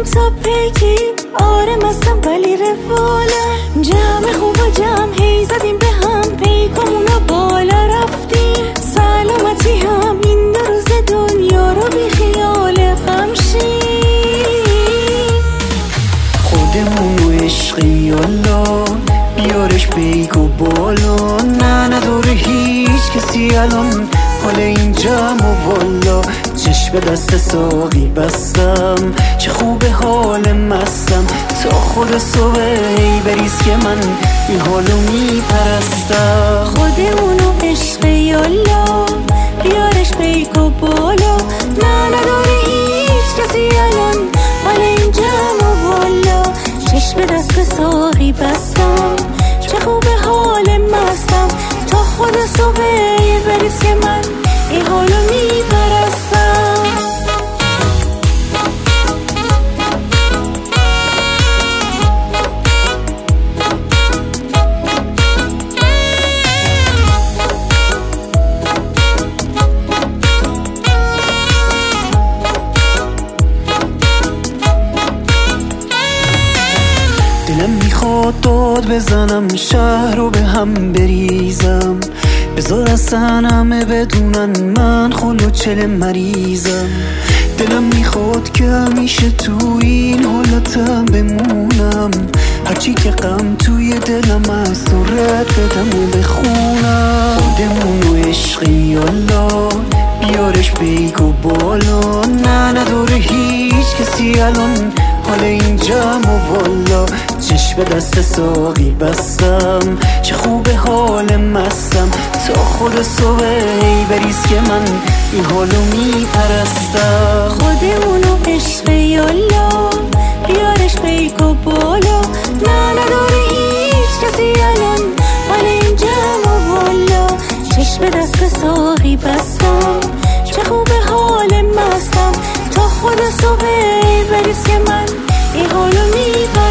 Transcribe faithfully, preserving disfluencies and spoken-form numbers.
تا پیکی آره مستم ولی رفاله جمع خوب و جمع هی زدیم به هم پیکامونو بالا رفتیم سلامتی هم این دو روز دنیا رو بی خیال غمشیم خودمونو عشقی یالا بیارش بیگ و بالا نه نداره هیچ کسی الان حال این جمع و والا چشم دست ساقی بستم چه خوب حال مستم تا خود صبح ای بریز که من این حالو میپرستم خودمونو عشق یالا بیارش بیگ و بالا نه نداره هیچ کسی الان حال این جمع و والا چشم دست ساقی بستم چه خوب حال مستم تا خود صبح ای بریز که من این حالو میپرستم دلم میخواد داد بزنم شهر رو به هم بریزم بذار اصلا همه بدونن من خلوچل مریضم دلم میخواد که همیشه تو این حالتم بمونم هرچی که غم توی دلم از تو رد بدم و بخونم خودمونو عشقی یالا بیارش بیگ و بالا نه نداره هیچ کسی الان حال این جمع و والا چشم دست ساقی بستم چه خوب حال مستم تا خود صبح ای بریز که من این حالو میپرستم خودمونو عشق یالا بیارش بیگ و بالا نه نداره هیچ کسی الان حال این جمع و والا چشم دست ساقی بستم چه خوب حال مستم تا خود صبح ای بریز که من این حالو میپرستم